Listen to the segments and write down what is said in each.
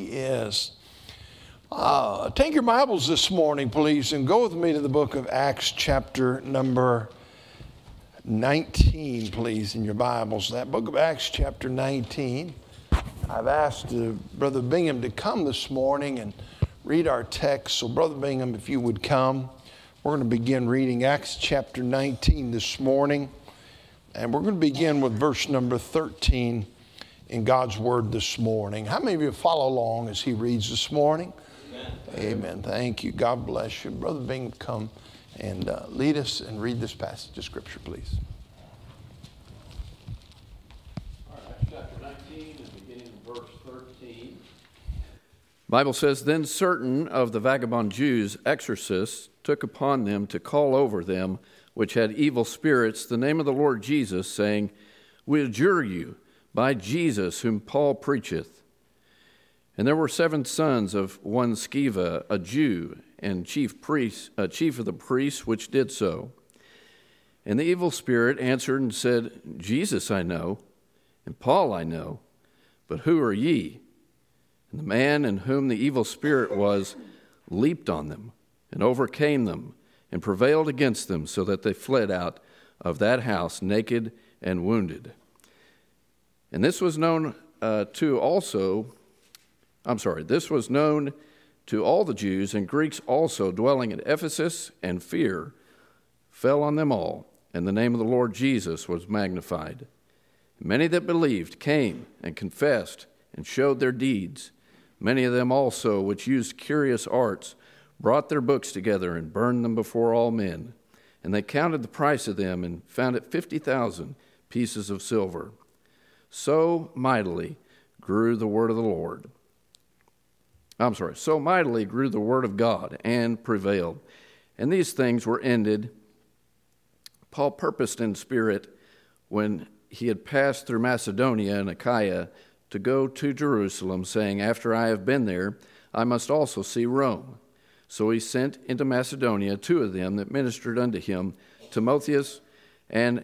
is. Take your Bibles this morning, please, and go with me to the book of Acts, chapter number 19, please, in your Bibles. That book of Acts, chapter 19. I've asked Brother Bingham to come this morning and read our text. So, Brother Bingham, if you would come, we're going to begin reading Acts, chapter 19 this morning. And we're going to begin with verse number 13 in God's Word this morning. How many of you follow along as he reads this morning? Amen. Thank you. God bless you. Brother Bingham, come and lead us and read this passage of Scripture, please. All right, chapter 19 and beginning of verse 13. The Bible says, "Then certain of the vagabond Jews, exorcists, took upon them to call over them which had evil spirits the name of the Lord Jesus, saying, We adjure you by Jesus whom Paul preacheth. And there were 7 sons of one Sceva, a Jew, and chief of the priests, which did so. And the evil spirit answered and said, Jesus I know, and Paul I know, but who are ye? And the man in whom the evil spirit was leaped on them, and overcame them, and prevailed against them, so that they fled out of that house naked and wounded. And this was known this was known to all the Jews and Greeks also dwelling at Ephesus, and fear fell on them all, and the name of the Lord Jesus was magnified. Many that believed came and confessed and showed their deeds. Many of them also, which used curious arts, brought their books together and burned them before all men. And they counted the price of them and found it 50,000 pieces of silver. So mightily grew the word of the Lord. So mightily grew the word of God and prevailed. And these things were ended. Paul purposed in spirit, when he had passed through Macedonia and Achaia, to go to Jerusalem, saying, After I have been there, I must also see Rome. So he sent into Macedonia 2 of them that ministered unto him, Timotheus and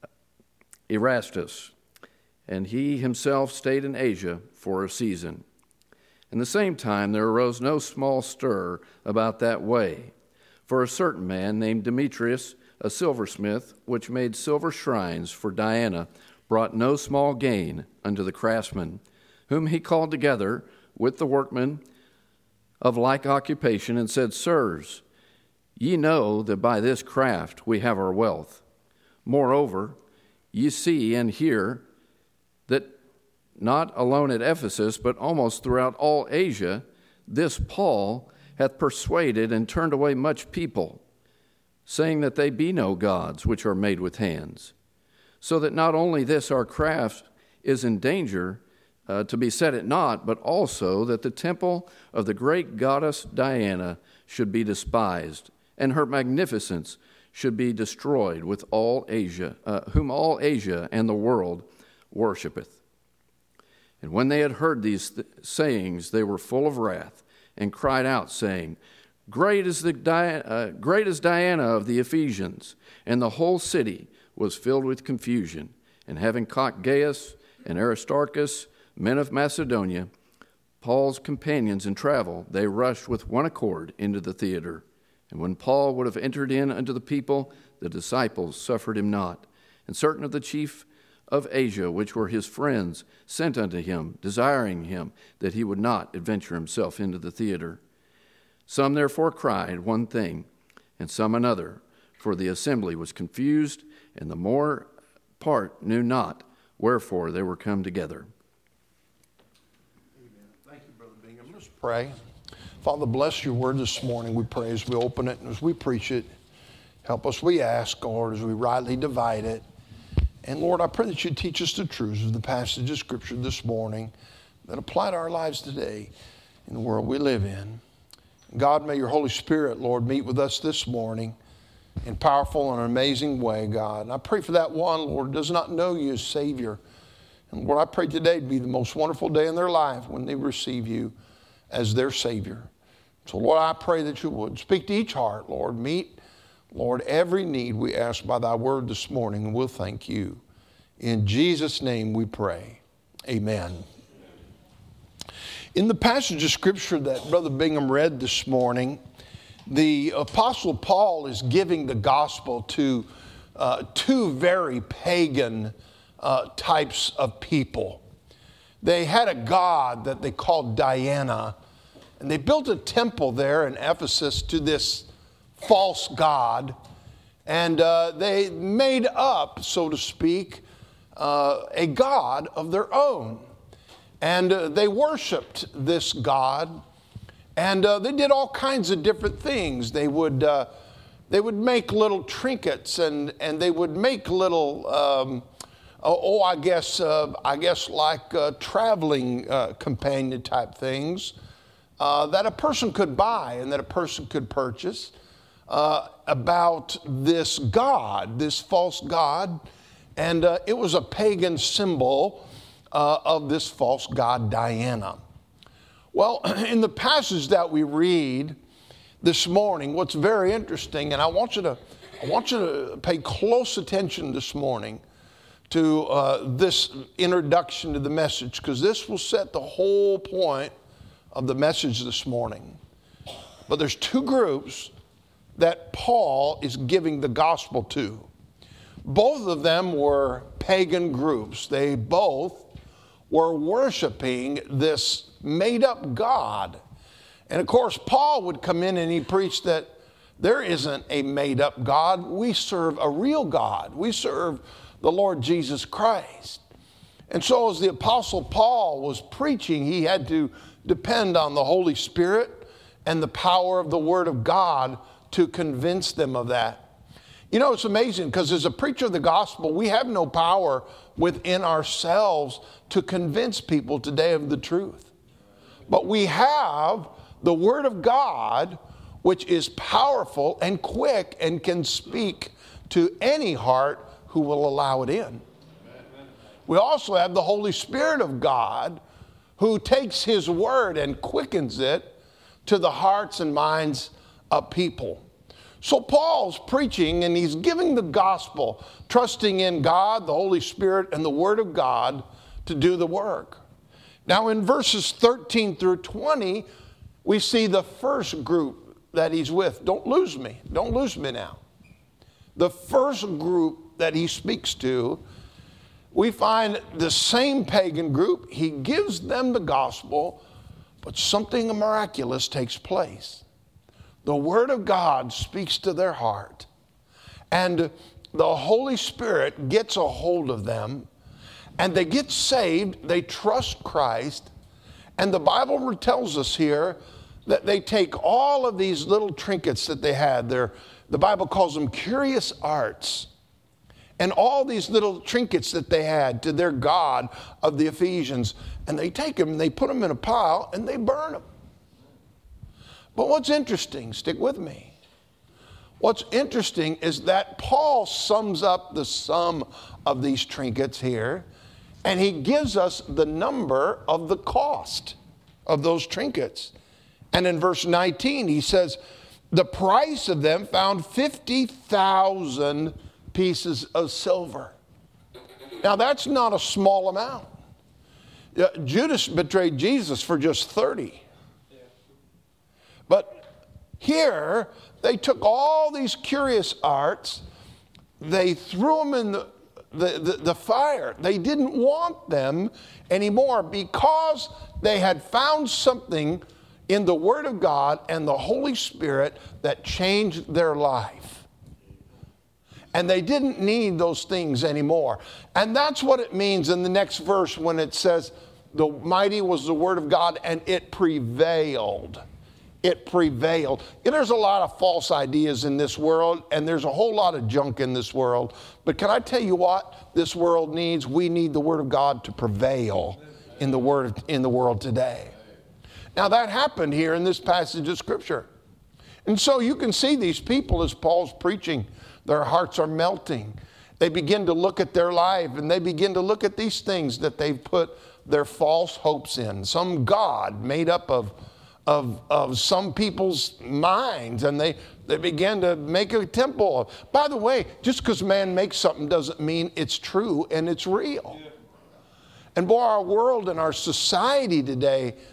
Erastus. And he himself stayed in Asia for a season. In the same time there arose no small stir about that way. For a certain man named Demetrius, a silversmith, which made silver shrines for Diana, brought no small gain unto the craftsmen, whom he called together with the workmen of like occupation, and said, Sirs, ye know that by this craft we have our wealth. Moreover, ye see and hear that not alone at Ephesus, but almost throughout all Asia, this Paul hath persuaded and turned away much people, saying that they be no gods which are made with hands. So that not only this our craft is in danger to be set at naught, but also that the temple of the great goddess Diana should be despised, and her magnificence should be destroyed with all Asia, whom all Asia and the world worshipeth. And when they had heard these sayings, they were full of wrath, and cried out, saying, Great is Diana of the Ephesians. And the whole city was filled with confusion. And having caught Gaius and Aristarchus, men of Macedonia, Paul's companions in travel, they rushed with one accord into the theater. And when Paul would have entered in unto the people, the disciples suffered him not. And certain of the chief of Asia, which were his friends, sent unto him, desiring him that he would not adventure himself into the theater. Some therefore cried one thing, and some another, for the assembly was confused, and the more part knew not wherefore they were come together. Amen. Thank you, Brother Bingham. Let's pray. Father, bless your word this morning, we pray, as we open it and as we preach it. Help us, we ask, Lord, as we rightly divide it. And Lord, I pray that you teach us the truths of the passage of Scripture this morning that apply to our lives today in the world we live in. God, may your Holy Spirit, Lord, meet with us this morning in powerful and amazing way, God. And I pray for that one, Lord, who does not know you as Savior. And Lord, I pray today to be the most wonderful day in their life when they receive you as their Savior. So Lord, I pray that you would speak to each heart, Lord. Meet, Lord, every need we ask by thy word this morning, and we'll thank you. In Jesus' name we pray. Amen. In the passage of Scripture that Brother Bingham read this morning, the Apostle Paul is giving the gospel to two very pagan types of people. They had a god that they called Diana, and they built a temple there in Ephesus to this false god, and they made up, so to speak, a god of their own. And they worshiped this god, and they did all kinds of different things. They would make little trinkets, and they would make little, I guess like traveling companion type things that a person could buy and that a person could purchase about this god, this false god, and it was a pagan symbol of this false god Diana. Well, in the passage that we read this morning, what's very interesting, and I want you to pay close attention this morning to this introduction to the message, because this will set the whole point of the message this morning. But there's two groups that Paul is giving the gospel to. Both of them were pagan groups. They both were worshiping this made-up God. And of course, Paul would come in and he preached that there isn't a made-up God. We serve a real God. We serve the Lord Jesus Christ. And so as the Apostle Paul was preaching, he had to depend on the Holy Spirit and the power of the Word of God to convince them of that. You know, it's amazing because as a preacher of the gospel, we have no power within ourselves to convince people today of the truth. But we have the Word of God, which is powerful and quick and can speak to any heart who will allow it in. We also have the Holy Spirit of God, who takes His Word and quickens it to the hearts and minds of people. So Paul's preaching and he's giving the gospel, trusting in God, the Holy Spirit, and the Word of God to do the work. Now in verses 13 through 20, we see the first group that he's with. Don't lose me. Don't lose me now. The first group that he speaks to, we find the same pagan group. He gives them the gospel, but something miraculous takes place. The Word of God speaks to their heart, and the Holy Spirit gets a hold of them, and they get saved. They trust Christ, and the Bible tells us here that they take all of these little trinkets that they had. The Bible calls them curious arts, and all these little trinkets that they had to their god of the Ephesians, and they take them and they put them in a pile and they burn them. But what's interesting, stick with me. What's interesting is that Paul sums up the sum of these trinkets here, and he gives us the number of the cost of those trinkets. And in verse 19, he says, the price of them found 50,000 pieces of silver. Now, that's not a small amount. Judas betrayed Jesus for just 30. But here, they took all these curious arts, they threw them in the fire. They didn't want them anymore because they had found something in the Word of God and the Holy Spirit that changed their life. And they didn't need those things anymore. And that's what it means in the next verse when it says, the mighty was the Word of God and it prevailed. It prevailed. And there's a lot of false ideas in this world, and there's a whole lot of junk in this world. But can I tell you what this world needs? We need the Word of God to prevail in the world today. Now that happened here in this passage of Scripture. And so you can see these people as Paul's preaching, their hearts are melting. They begin to look at their life and they begin to look at these things that they've put their false hopes in. Some God made up of some people's minds, and they began to make a temple. By the way, just because man makes something doesn't mean it's true and it's real. And boy, our world and our society today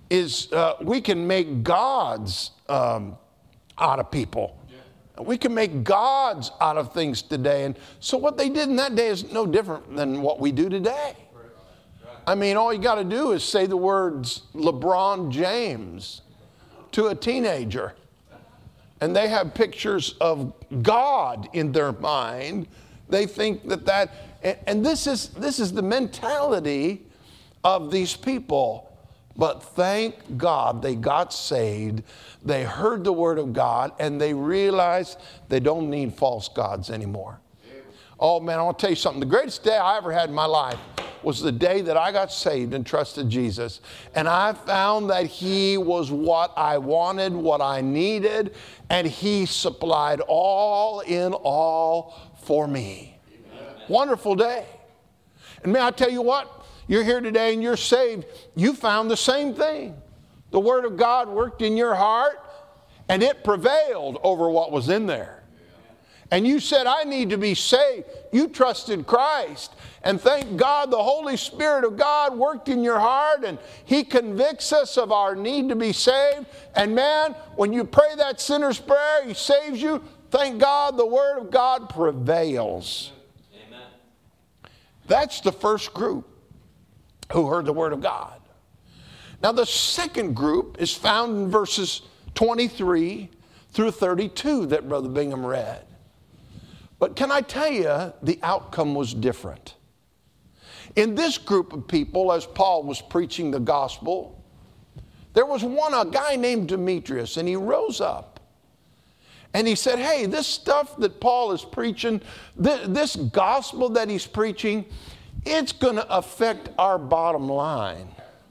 is we can make gods out of people. We can make gods out of things today. And so what they did in that day is no different than what we do today. I mean, all you got to do is say the words LeBron James to a teenager, and they have pictures of God in their mind. They think and this is the mentality of these people. But thank God they got saved. They heard the word of God, and they realized they don't need false gods anymore. Oh man, I want to tell you something. The greatest day I ever had in my life was the day that I got saved and trusted Jesus. And I found that He was what I wanted, what I needed, and He supplied all in all for me. Amen. Wonderful day. And may I tell you what? You're here today and you're saved. You found the same thing. The Word of God worked in your heart, and it prevailed over what was in there. And you said, I need to be saved. You trusted Christ. And thank God the Holy Spirit of God worked in your heart, and He convicts us of our need to be saved. And man, when you pray that sinner's prayer, He saves you. Thank God the Word of God prevails. Amen. That's the first group who heard the Word of God. Now the second group is found in verses 23 through 32 that Brother Bingham read. But can I tell you, the outcome was different. In this group of people, as Paul was preaching the gospel, there was a guy named Demetrius, and he rose up. And he said, hey, this stuff that Paul is preaching, this gospel that he's preaching, it's going to affect our bottom line.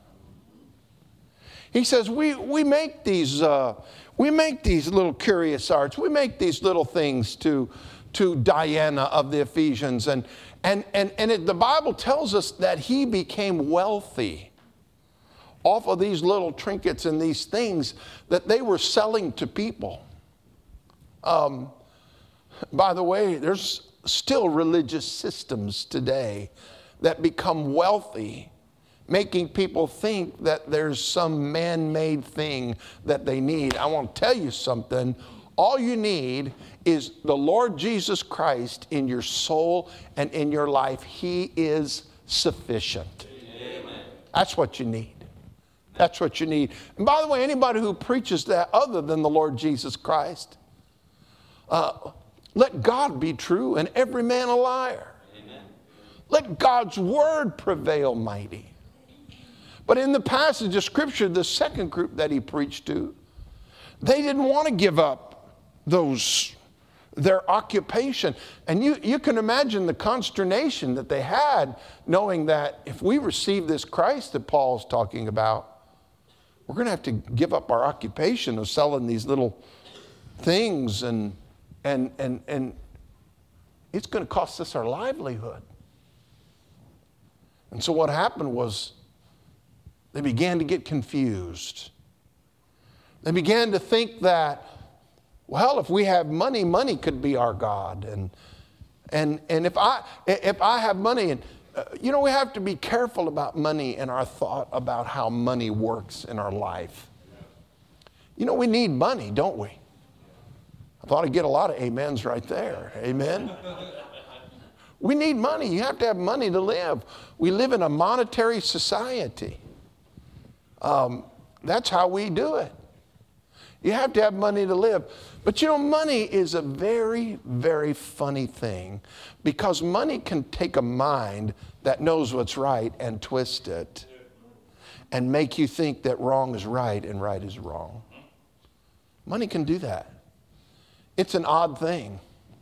He says, we make these little curious arts. We make these little things to Diana of the Ephesians. And the Bible tells us that he became wealthy off of these little trinkets and these things that they were selling to people. By the way, there's still religious systems today that become wealthy, making people think that there's some man-made thing that they need. I want to tell you something. All you need is the Lord Jesus Christ in your soul and in your life. He is sufficient. Amen. That's what you need. That's what you need. And by the way, anybody who preaches that other than the Lord Jesus Christ, let God be true and every man a liar. Amen. Let God's word prevail mighty. But in the passage of Scripture, the second group that he preached to, they didn't want to give up their occupation. And you can imagine the consternation that they had, knowing that if we receive this Christ that Paul's talking about, we're going to have to give up our occupation of selling these little things, and it's going to cost us our livelihood. And so what happened was they began to get confused. They began to think that, well, if we have money, money could be our God. And if I have money, and we have to be careful about money and our thought about how money works in our life. We need money, don't we? I thought I'd get a lot of amens right there. Amen. We need money. You have to have money to live. We live in a monetary society. That's how we do it. You have to have money to live. But money is a very, very funny thing, because money can take a mind that knows what's right and twist it and make you think that wrong is right and right is wrong. Money can do that. It's an odd thing.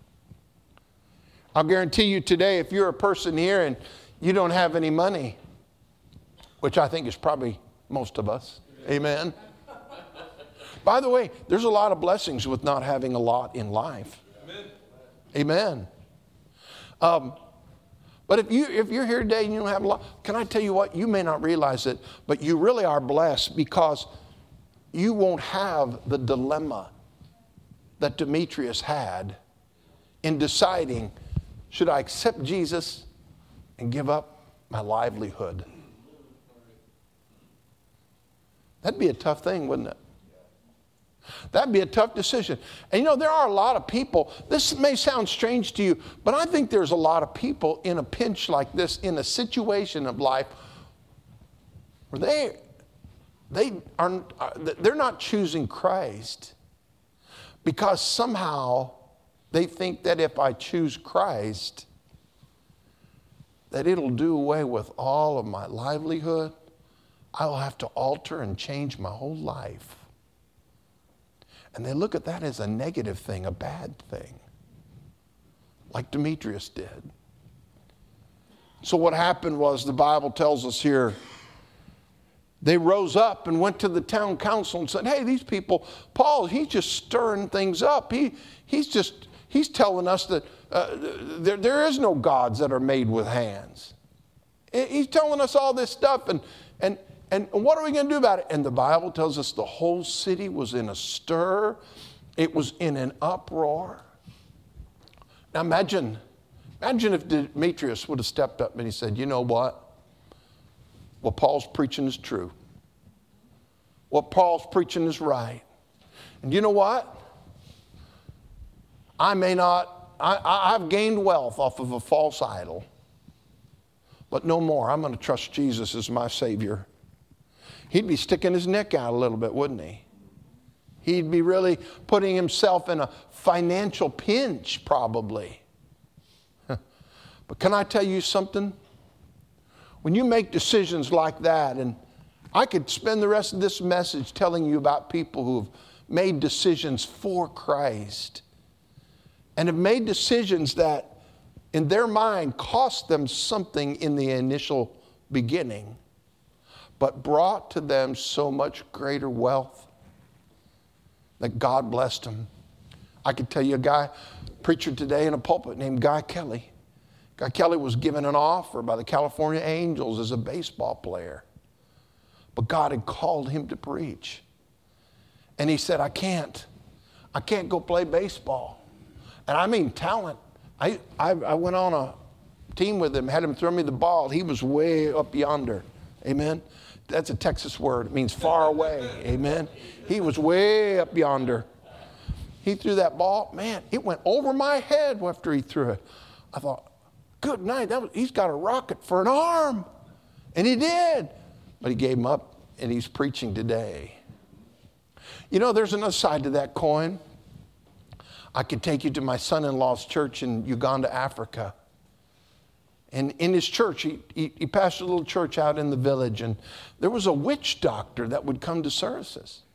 I'll guarantee you today, if you're a person here and you don't have any money, which I think is probably most of us, amen. By the way, there's a lot of blessings with not having a lot in life. Amen. But if you're here today and you don't have a lot, can I tell you what? You may not realize it, but you really are blessed, because you won't have the dilemma that Demetrius had in deciding, should I accept Jesus and give up my livelihood? That'd be a tough thing, wouldn't it? That'd be a tough decision. And you know, there are a lot of people, this may sound strange to you, but I think there's a lot of people in a pinch like this, in a situation of life, where they're not choosing Christ because somehow they think that if I choose Christ, that it'll do away with all of my livelihood. I will have to alter and change my whole life. And they look at that as a negative thing, a bad thing, like Demetrius did. So what happened was, the Bible tells us here, they rose up and went to the town council and said, hey, these people, Paul, he's just stirring things up. He's telling us that there is no gods that are made with hands. He's telling us all this stuff, and what are we going to do about it? And the Bible tells us the whole city was in a stir. It was in an uproar. Now imagine if Demetrius would have stepped up and he said, you know what? What Paul's preaching is true. What Paul's preaching is right. And you know what? I've gained wealth off of a false idol. But no more. I'm going to trust Jesus as my Savior. He'd be sticking his neck out a little bit, wouldn't he? He'd be really putting himself in a financial pinch, probably. But can I tell you something? When you make decisions like that, and I could spend the rest of this message telling you about people who have made decisions for Christ and have made decisions that in their mind cost them something in the initial beginning, but brought to them so much greater wealth that God blessed them. I could tell you a preacher today in a pulpit named Guy Kelly. Guy Kelly was given an offer by the California Angels as a baseball player. But God had called him to preach. And he said, I can't go play baseball. And I mean talent. I went on a team with him, had him throw me the ball. He was way up yonder. Amen. That's a Texas word. It means far away. Amen. He was way up yonder. He threw that ball. Man, it went over my head after he threw it. I thought, good night. He's got a rocket for an arm. And he did. But he gave him up, and he's preaching today. You know, there's another side to that coin. I could take you to my son-in-law's church in Uganda, Africa. And in his church, he pastored a little church out in the village, and there was a witch doctor that would come to services.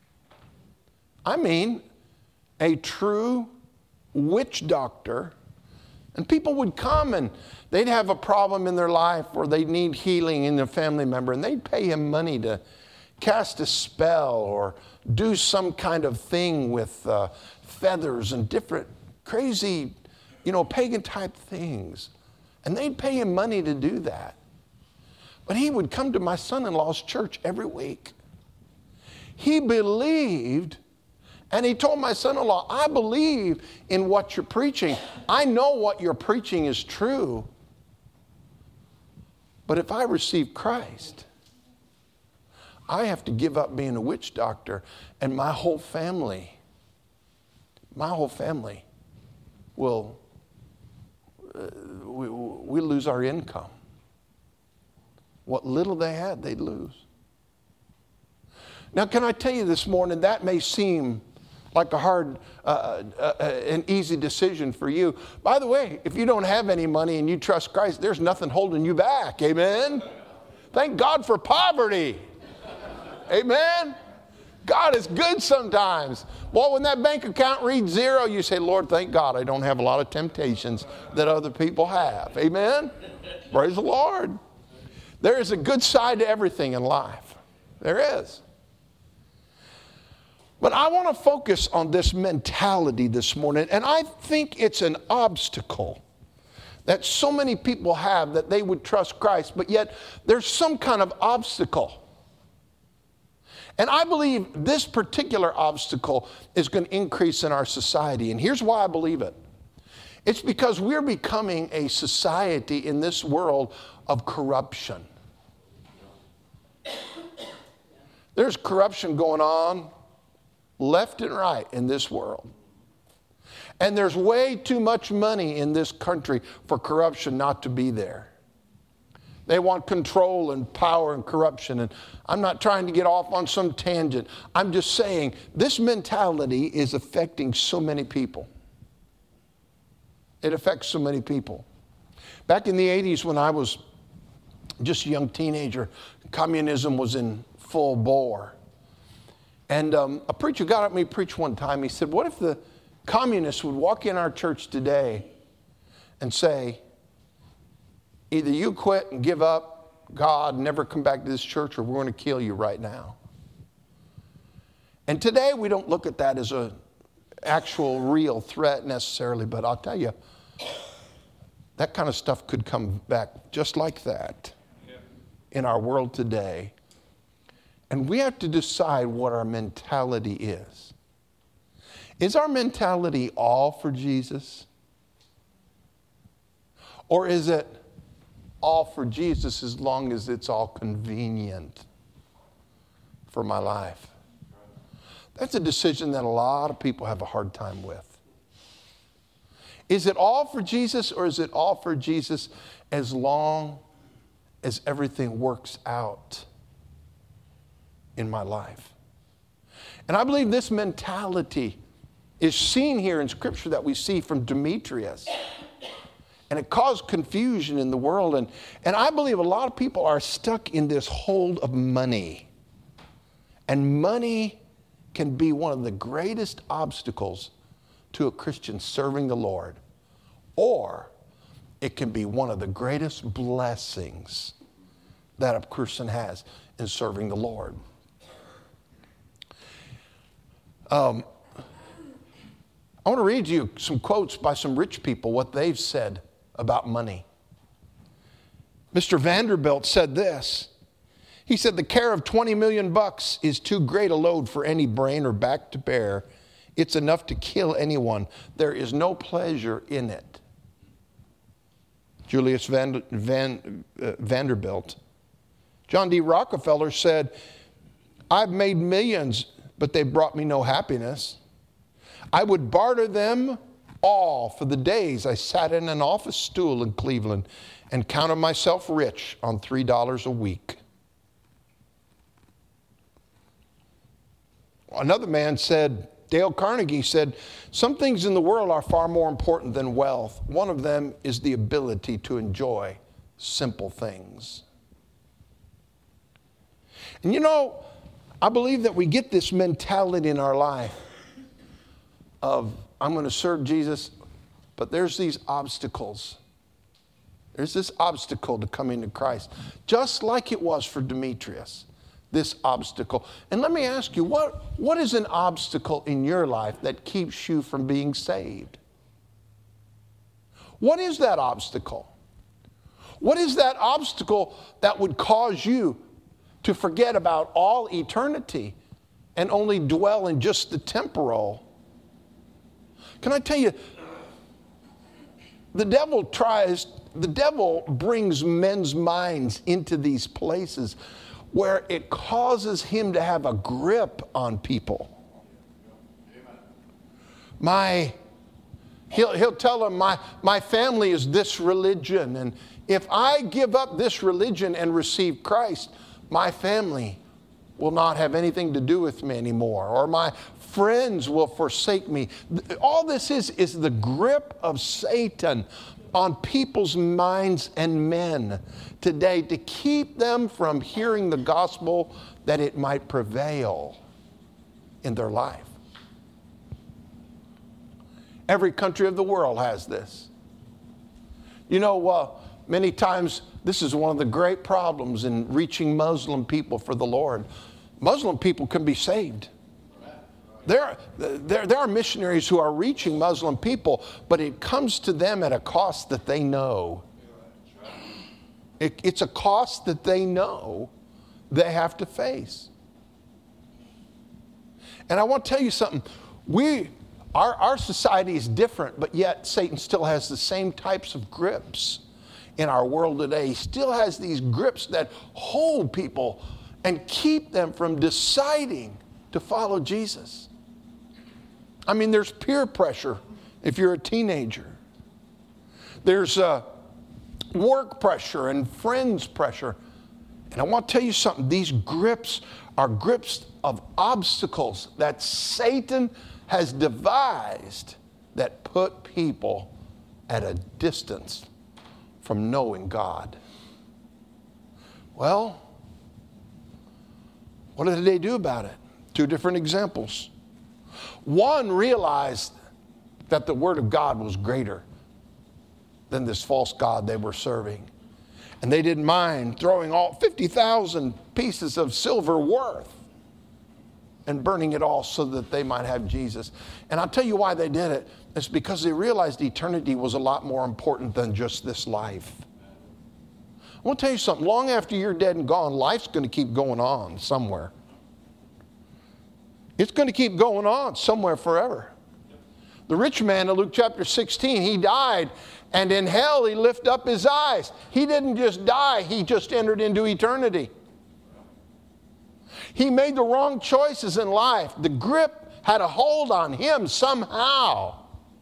I mean, a true witch doctor. And people would come and they'd have a problem in their life or they need healing in their family member, and they'd pay him money to cast a spell or do some kind of thing with feathers and different crazy, pagan type things. And they'd pay him money to do that. But he would come to my son-in-law's church every week. He believed, and he told my son-in-law, I believe in what you're preaching. I know what you're preaching is true. But if I receive Christ, I have to give up being a witch doctor, and my whole family will we lose our income. What little they had, they'd lose. Now, can I tell you this morning, that may seem like a hard, an easy decision for you. By the way, if you don't have any money and you trust Christ, there's nothing holding you back. Amen? Thank God for poverty. Amen? God is good sometimes. Well, when that bank account reads zero, you say, Lord, thank God I don't have a lot of temptations that other people have. Amen? Praise the Lord. There is a good side to everything in life. There is. But I want to focus on this mentality this morning, and I think it's an obstacle that so many people have, that they would trust Christ, but yet there's some kind of obstacle. And I believe this particular obstacle is going to increase in our society, and here's why I believe it. It's because we're becoming a society in this world of corruption. There's corruption going on left and right in this world. And there's way too much money in this country for corruption not to be there. They want control and power and corruption. And I'm not trying to get off on some tangent. I'm just saying this mentality is affecting so many people. It affects so many people. Back in the 80s when I was just a young teenager, communism was in full bore. And a preacher got up and he preached one time. He said, what if the communists would walk in our church today and say, either you quit and give up God, never come back to this church, or we're going to kill you right now. And today we don't look at that as an actual real threat necessarily, but I'll tell you, that kind of stuff could come back just like that in our world today. And we have to decide what our mentality is. Is our mentality all for Jesus? Or is it all for Jesus as long as it's all convenient for my life? That's a decision that a lot of people have a hard time with. Is it all for Jesus, or is it all for Jesus as long as everything works out in my life? And I believe this mentality is seen here in Scripture that we see from Demetrius. And it caused confusion in the world. And I believe a lot of people are stuck in this hold of money. And money can be one of the greatest obstacles to a Christian serving the Lord. Or it can be one of the greatest blessings that a person has in serving the Lord. I want to read you some quotes by some rich people, what they've said about money. Mr. Vanderbilt said this. He said, the care of $20 million is too great a load for any brain or back to bear. It's enough to kill anyone. There is no pleasure in it. Julius Vanderbilt. John D. Rockefeller said, I've made millions, but they brought me no happiness. I would barter them all for the days I sat in an office stool in Cleveland and counted myself rich on $3 a week. Another man said, Dale Carnegie said, some things in the world are far more important than wealth. One of them is the ability to enjoy simple things. And you know, I believe that we get this mentality in our life of, I'm going to serve Jesus, but there's these obstacles. There's this obstacle to coming to Christ, just like it was for Demetrius, this obstacle. And let me ask you, what is an obstacle in your life that keeps you from being saved? What is that obstacle? What is that obstacle that would cause you to forget about all eternity and only dwell in just the temporal? Can I tell you, the devil brings men's minds into these places where it causes him to have a grip on people. He'll tell them, my family is this religion, and if I give up this religion and receive Christ, my family will not have anything to do with me anymore, or my friends will forsake me. All this is the grip of Satan on people's minds and men today to keep them from hearing the gospel that it might prevail in their life. Every country of the world has this. You know, many times this is one of the great problems in reaching Muslim people for the Lord. Muslim people can be saved. There are missionaries who are reaching Muslim people, but it comes to them at a cost that they know. It's a cost that they know they have to face. And I want to tell you something. Our society is different, but yet Satan still has the same types of grips in our world today. He still has these grips that hold people and keep them from deciding to follow Jesus. I mean, there's peer pressure if you're a teenager. There's work pressure and friends pressure. And I want to tell you something. These grips are grips of obstacles that Satan has devised that put people at a distance from knowing God. Well, what did they do about it? Two different examples. One realized that the Word of God was greater than this false god they were serving. And they didn't mind throwing all 50,000 pieces of silver worth and burning it all so that they might have Jesus. And I'll tell you why they did it. It's because they realized eternity was a lot more important than just this life. I want to tell you something. Long after you're dead and gone, life's going to keep going on somewhere. It's going to keep going on somewhere forever. The rich man in Luke chapter 16, he died, and in hell he lifted up his eyes. He didn't just die, he just entered into eternity. He made the wrong choices in life. The grip had a hold on him somehow.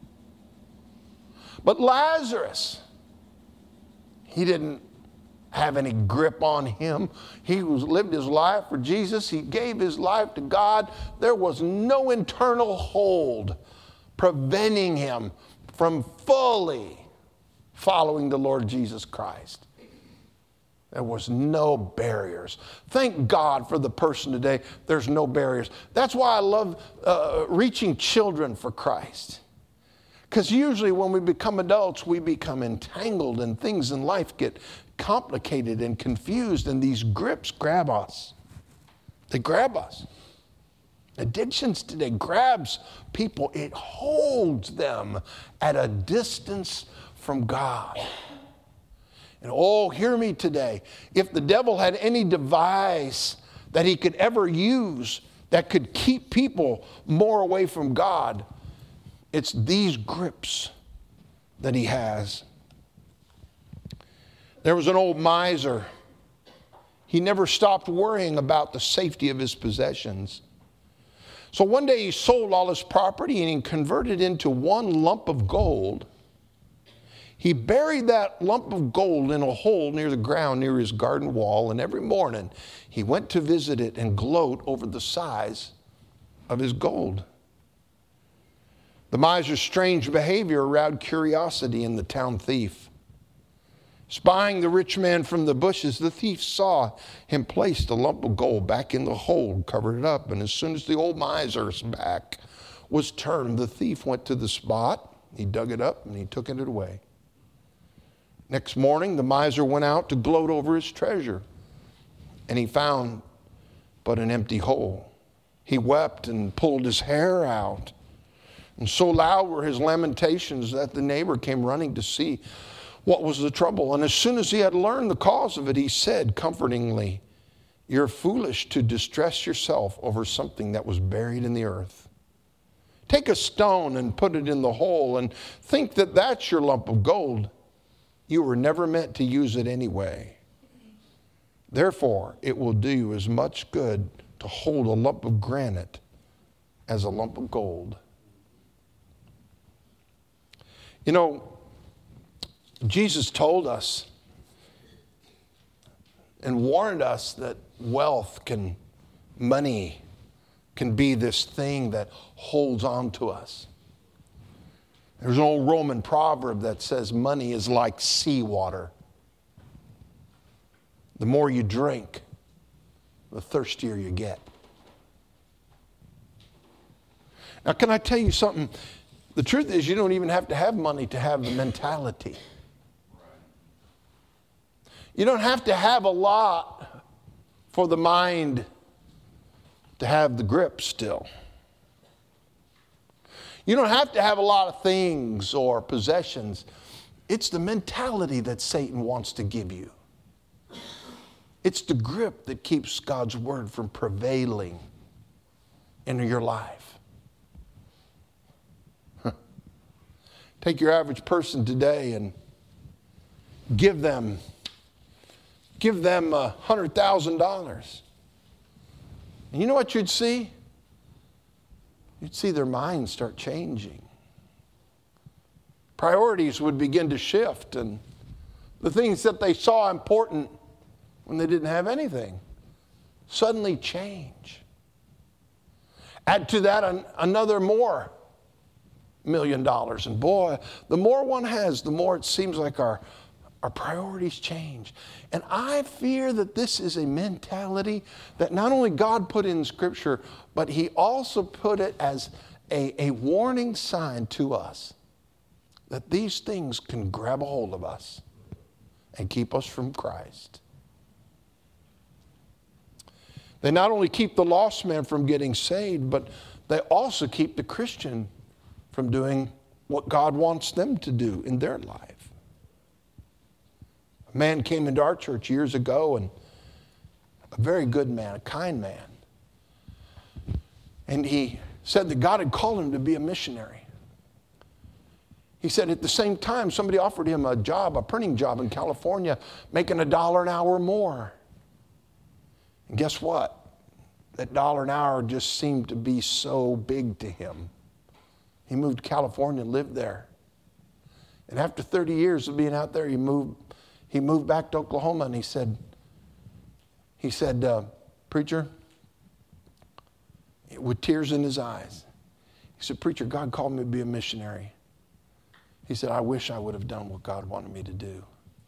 But Lazarus, he didn't have any grip on him. He lived his life for Jesus. He gave his life to God. There was no internal hold preventing him from fully following the Lord Jesus Christ. There was no barriers. Thank God for the person today. There's no barriers. That's why I love reaching children for Christ. Because usually when we become adults, we become entangled and things in life get complicated and confused, and these grips grab us. They grab us. Addictions today grabs people. It holds them at a distance from God. And oh, hear me today. If the devil had any device that he could ever use that could keep people more away from God, it's these grips that he has. There was an old miser. He never stopped worrying about the safety of his possessions. So one day he sold all his property and he converted it into one lump of gold. He buried that lump of gold in a hole near the ground near his garden wall, and every morning he went to visit it and gloat over the size of his gold. The miser's strange behavior aroused curiosity in the town thief. Spying the rich man from the bushes, the thief saw him place the lump of gold back in the hole, covered it up, and as soon as the old miser's back was turned, the thief went to the spot, he dug it up, and he took it away. Next morning, the miser went out to gloat over his treasure, and he found but an empty hole. He wept and pulled his hair out, and so loud were his lamentations that the neighbor came running to see what was the trouble. And as soon as he had learned the cause of it, he said comfortingly, "You're foolish to distress yourself over something that was buried in the earth. Take a stone and put it in the hole and think that that's your lump of gold. You were never meant to use it anyway. Therefore, it will do you as much good to hold a lump of granite as a lump of gold." You know, Jesus told us and warned us that money can be this thing that holds on to us. There's an old Roman proverb that says money is like seawater. The more you drink, the thirstier you get. Now, can I tell you something? The truth is, you don't even have to have money to have the mentality. You don't have to have a lot for the mind to have the grip still. You don't have to have a lot of things or possessions. It's the mentality that Satan wants to give you. It's the grip that keeps God's word from prevailing in your life. Take your average person today and give them $100,000. And you know what you'd see? You'd see their minds start changing. Priorities would begin to shift, and the things that they saw important when they didn't have anything suddenly change. Add to that another more $1 million. And boy, the more one has, the more it seems like our priorities change. And I fear that this is a mentality that not only God put in Scripture, but He also put it as a warning sign to us that these things can grab a hold of us and keep us from Christ. They not only keep the lost man from getting saved, but they also keep the Christian from doing what God wants them to do in their life. A man came into our church years ago, and a very good man, a kind man. And he said that God had called him to be a missionary. He said at the same time, somebody offered him a job, a printing job in California, making $1 an hour more. And guess what? That $1 an hour just seemed to be so big to him. He moved to California and lived there. And after 30 years of being out there, he moved back to Oklahoma, and he said, preacher, with tears in his eyes, he said, preacher, God called me to be a missionary. He said, I wish I would have done what God wanted me to do.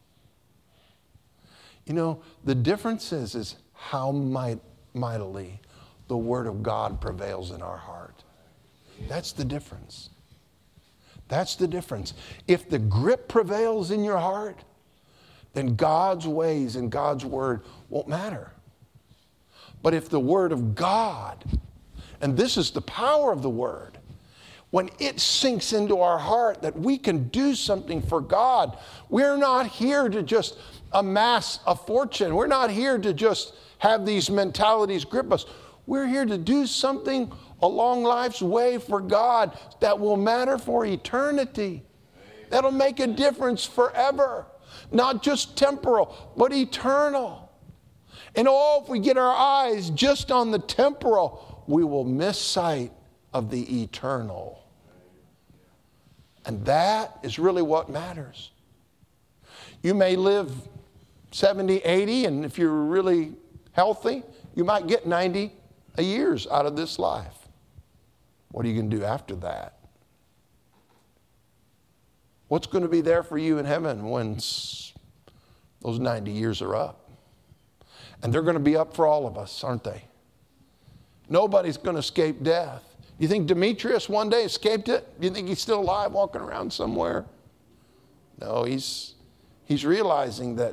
You know, the difference is how mightily the Word of God prevails in our heart. That's the difference. That's the difference. If the grip prevails in your heart, then God's ways and God's Word won't matter. But if the Word of God, and this is the power of the Word, when it sinks into our heart that we can do something for God, we're not here to just amass a fortune. We're not here to just have these mentalities grip us. We're here to do something along life's way for God that will matter for eternity. That'll make a difference forever. Not just temporal, but eternal. And if we get our eyes just on the temporal, we will miss sight of the eternal. And that is really what matters. You may live 70, 80, and if you're really healthy, you might get 90 years out of this life. What are you going to do after that? What's going to be there for you in heaven when those 90 years are up? And they're going to be up for all of us, aren't they? Nobody's going to escape death. You think Demetrius one day escaped it? Do you think he's still alive walking around somewhere? No, he's realizing that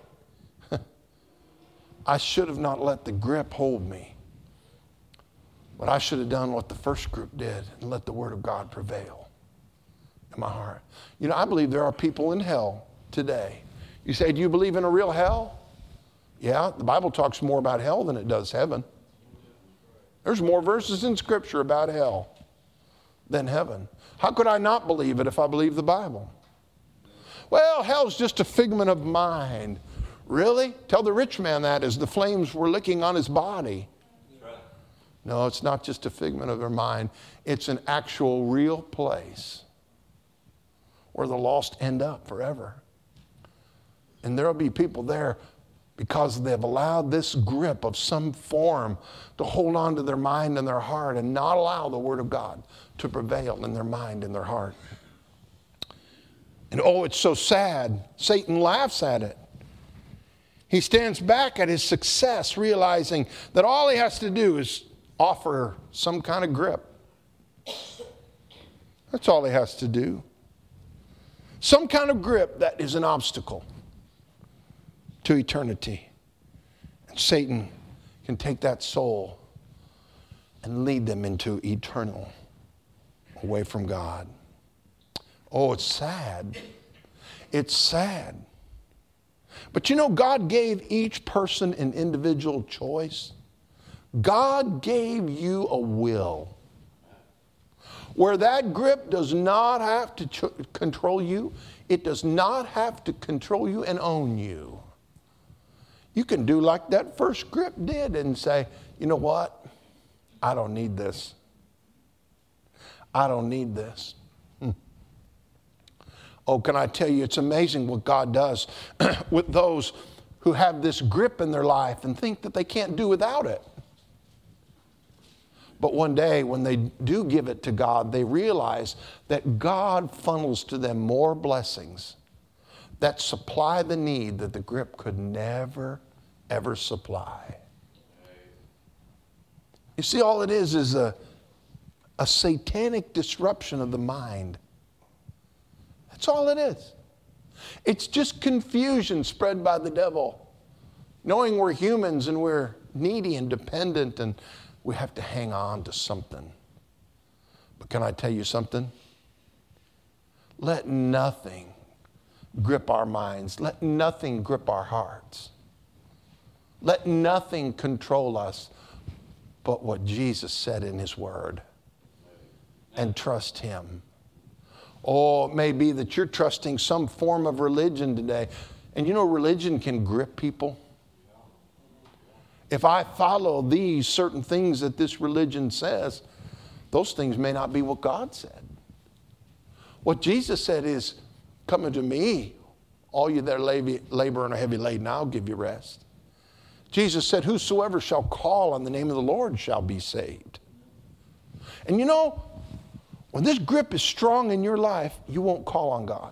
I should have not let the grip hold me. But I should have done what the first group did and let the Word of God prevail in my heart. You know, I believe there are people in hell today. You say, do you believe in a real hell? Yeah, the Bible talks more about hell than it does heaven. There's more verses in Scripture about hell than heaven. How could I not believe it if I believe the Bible? Well, hell's just a figment of mind. Really? Tell the rich man that as the flames were licking on his body. No, it's not just a figment of their mind. It's an actual real place where the lost end up forever. And there will be people there because they've allowed this grip of some form to hold on to their mind and their heart and not allow the Word of God to prevail in their mind and their heart. And oh, it's so sad. Satan laughs at it. He stands back at his success, realizing that all he has to do is offer some kind of grip. That's all he has to do. Some kind of grip that is an obstacle to eternity. And Satan can take that soul and lead them into eternal, away from God. Oh, it's sad. It's sad. But you know, God gave each person an individual choice. God gave you a will where that grip does not have to control you. It does not have to control you and own you. You can do like that first grip did and say, you know what? I don't need this. I don't need this. Oh, can I tell you, it's amazing what God does with those who have this grip in their life and think that they can't do without it. But one day when they do give it to God, they realize that God funnels to them more blessings that supply the need that the grip could never, ever supply. You see, all it is a satanic disruption of the mind. That's all it is. It's just confusion spread by the devil. Knowing we're humans and we're needy and dependent and we have to hang on to something. But can I tell you something? Let nothing grip our minds. Let nothing grip our hearts. Let nothing control us but what Jesus said in His Word. And trust Him. Oh, it may be that you're trusting some form of religion today. And you know, religion can grip people. If I follow these certain things that this religion says, those things may not be what God said. What Jesus said is, come unto me, all you that are labor and are heavy laden, I'll give you rest. Jesus said, whosoever shall call on the name of the Lord shall be saved. And you know, when this grip is strong in your life, you won't call on God.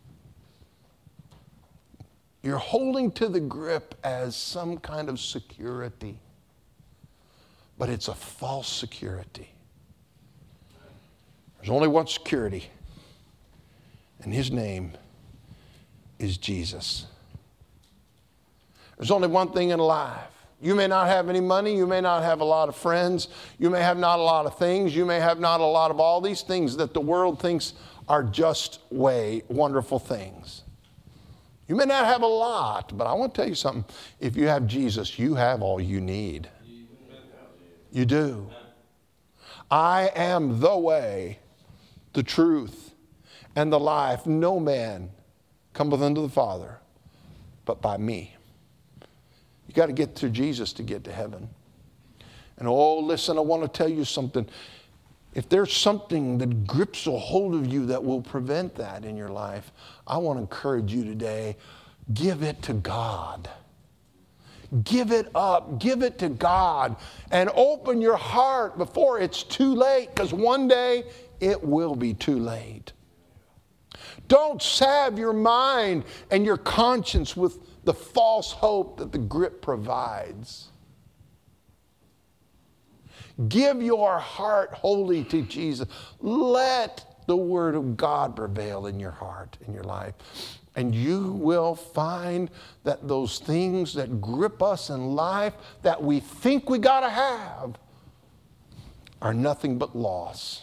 You're holding to the grip as some kind of security. But it's a false security. There's only one security. And His name is Jesus. There's only one thing in life. You may not have any money. You may not have a lot of friends. You may have not a lot of things. You may have not a lot of all these things that the world thinks are just wonderful things. You may not have a lot, but I want to tell you something. If you have Jesus, you have all you need. You do. I am the way, the truth, and the life. No man cometh unto the Father but by me. You got to get through Jesus to get to heaven. And oh, listen, I want to tell you something. If there's something that grips a hold of you that will prevent that in your life, I want to encourage you today, give it to God. Give it up. Give it to God. And open your heart before it's too late, because one day it will be too late. Don't salve your mind and your conscience with the false hope that the grip provides. Give your heart wholly to Jesus. Let the Word of God prevail in your heart, in your life. And you will find that those things that grip us in life that we think we got to have are nothing but loss.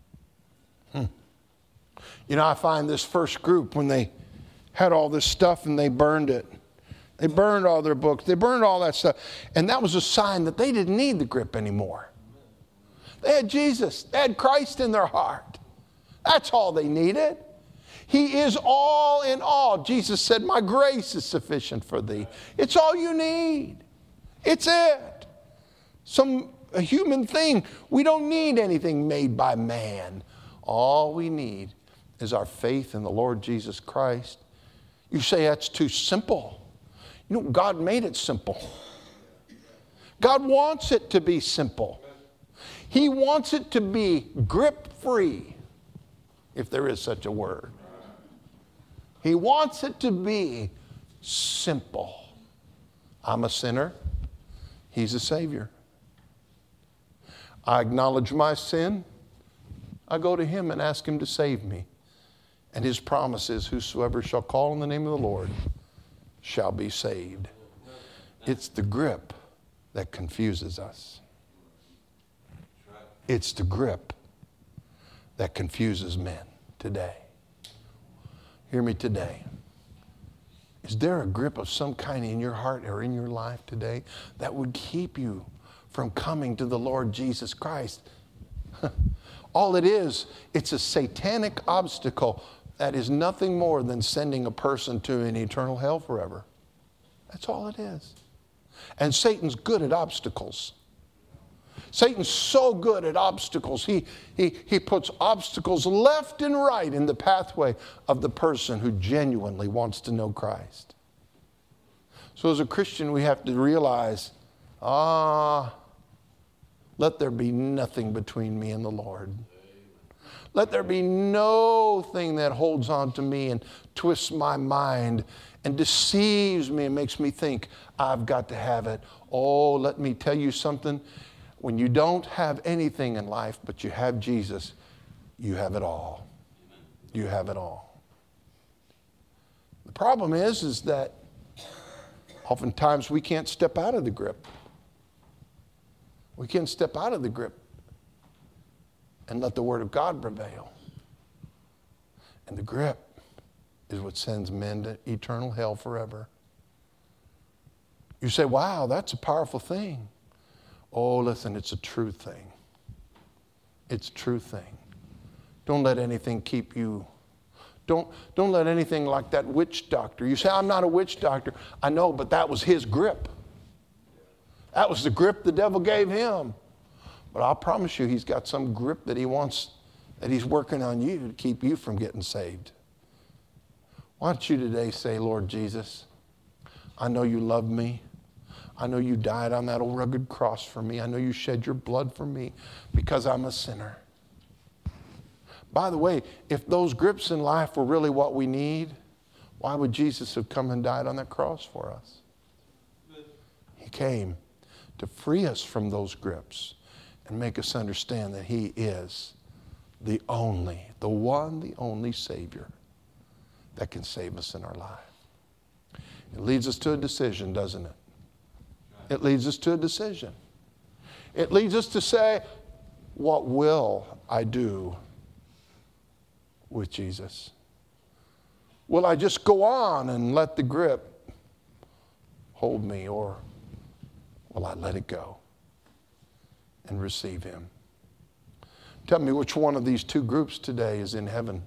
You know, I find this first group, when they had all this stuff and they burned it. They burned all their books. They burned all that stuff. And that was a sign that they didn't need the grip anymore. They had Jesus. They had Christ in their heart. That's all they needed. He is all in all. Jesus said, my grace is sufficient for thee. It's all you need. It's it. A human thing. We don't need anything made by man. All we need is our faith in the Lord Jesus Christ. You say that's too simple. You know, God made it simple. God wants it to be simple. He wants it to be grip-free, if there is such a word. He wants it to be simple. I'm a sinner. He's a Savior. I acknowledge my sin. I go to Him and ask Him to save me. And His promise is, whosoever shall call on the name of the Lord shall be saved. It's the grip that confuses us. It's the grip that confuses men today. Hear me today. Is there a grip of some kind in your heart or in your life today that would keep you from coming to the Lord Jesus Christ? All it is, it's a satanic obstacle that is nothing more than sending a person to an eternal hell forever. That's all it is. And Satan's good at obstacles. Satan's so good at obstacles. He puts obstacles left and right in the pathway of the person who genuinely wants to know Christ. So as a Christian, we have to realize, let there be nothing between me and the Lord. Let there be no thing that holds on to me and twists my mind and deceives me and makes me think I've got to have it. Oh, let me tell you something. When you don't have anything in life but you have Jesus, you have it all. You have it all. The problem is that oftentimes we can't step out of the grip. We can't step out of the grip and let the Word of God prevail. And the grip is what sends men to eternal hell forever. You say, wow, that's a powerful thing. Oh, listen, it's a true thing. It's a true thing. Don't let anything keep you. Don't let anything like that witch doctor. You say, I'm not a witch doctor. I know, but that was his grip. That was the grip the devil gave him. But I'll promise you, he's got some grip that he wants, that he's working on you to keep you from getting saved. Why don't you today say, Lord Jesus, I know you love me. I know you died on that old rugged cross for me. I know you shed your blood for me because I'm a sinner. By the way, if those grips in life were really what we need, why would Jesus have come and died on that cross for us? He came to free us from those grips and make us understand that he is the only Savior that can save us in our life. It leads us to a decision, doesn't it? It leads us to a decision. It leads us to say, what will I do with Jesus? Will I just go on and let the grip hold me, or will I let it go and receive him? Tell me which one of these two groups today is in heaven.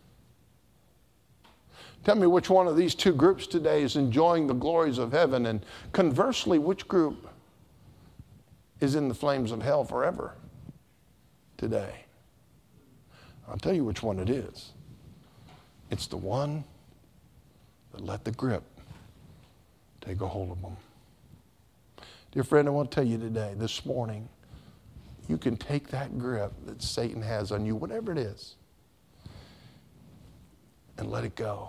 Tell me which one of these two groups today is enjoying the glories of heaven, and conversely, which group is in the flames of hell forever today. I'll tell you which one it is. It's the one that let the grip take a hold of them. Dear friend, I want to tell you today, this morning, you can take that grip that Satan has on you, whatever it is, and let it go.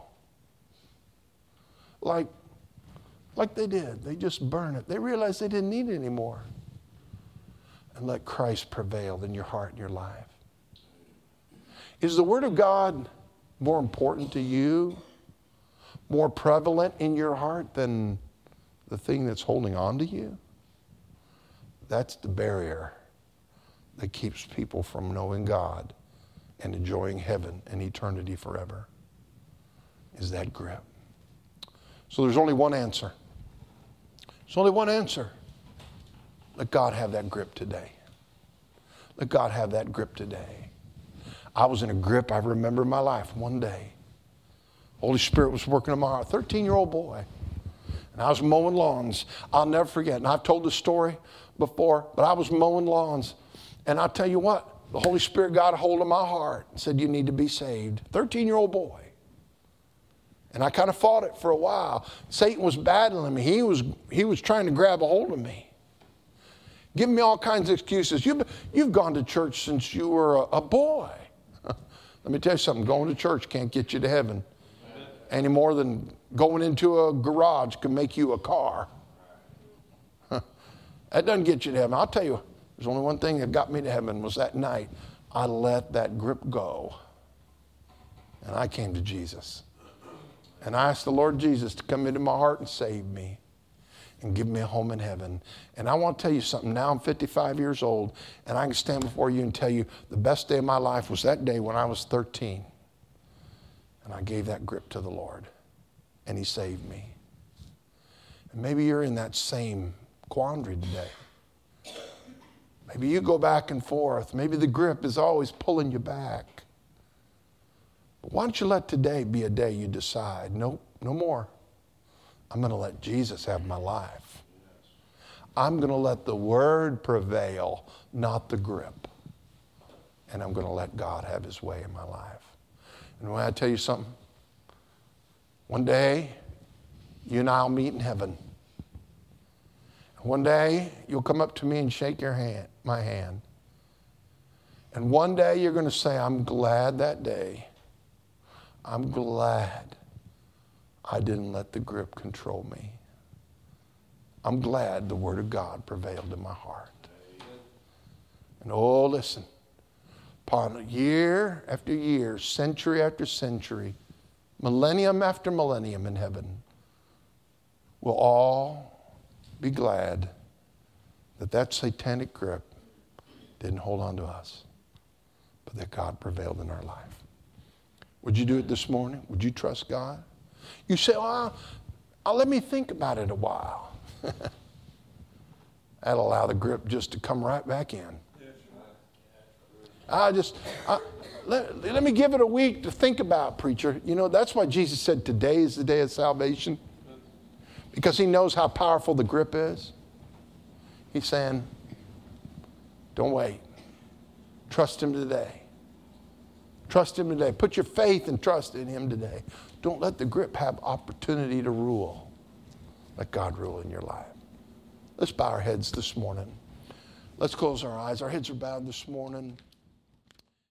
Like they did. They just burn it. They realized they didn't need it anymore. And let Christ prevail in your heart and your life. Is the Word of God more important to you, more prevalent in your heart than the thing that's holding on to you? That's the barrier that keeps people from knowing God and enjoying heaven and eternity forever, is that grip. So there's only one answer. There's only one answer. Let God have that grip today. Let God have that grip today. I was in a grip, I remember in my life, one day. Holy Spirit was working in my heart. 13-year-old boy. And I was mowing lawns. I'll never forget. And I've told this story before, but I was mowing lawns. And I'll tell you what, the Holy Spirit got a hold of my heart and said, you need to be saved. 13-year-old boy. And I kind of fought it for a while. Satan was battling me. He was trying to grab a hold of me. Giving me all kinds of excuses. You've gone to church since you were a boy. Let me tell you something. Going to church can't get you to heaven any more than going into a garage can make you a car. That doesn't get you to heaven. I'll tell you, there's only one thing that got me to heaven was that night I let that grip go. And I came to Jesus. And I asked the Lord Jesus to come into my heart and save me and give me a home in heaven. And I want to tell you something. Now I'm 55 years old, and I can stand before you and tell you the best day of my life was that day when I was 13. And I gave that grip to the Lord, and he saved me. And maybe you're in that same quandary today. Maybe you go back and forth. Maybe the grip is always pulling you back. But why don't you let today be a day you decide, nope, no more. I'm going to let Jesus have my life. I'm going to let the word prevail, not the grip. And I'm going to let God have his way in my life. And when I tell you something, one day, you and I will meet in heaven. One day, you'll come up to me and shake my hand. And one day, you're going to say, I'm glad that day. I'm glad I didn't let the grip control me. I'm glad the Word of God prevailed in my heart. And oh, listen, upon year after year, century after century, millennium after millennium in heaven, we'll all be glad that that satanic grip didn't hold on to us, but that God prevailed in our life. Would you do it this morning? Would you trust God? You say, let me think about it a while. That'll allow the grip just to come right back in. Let me give it a week to think about, preacher. You know, that's why Jesus said today is the day of salvation. Because he knows how powerful the grip is. He's saying, don't wait. Trust him today. Trust him today. Put your faith and trust in him today. Don't let the grip have opportunity to rule. Let God rule in your life. Let's bow our heads this morning. Let's close our eyes. Our heads are bowed this morning.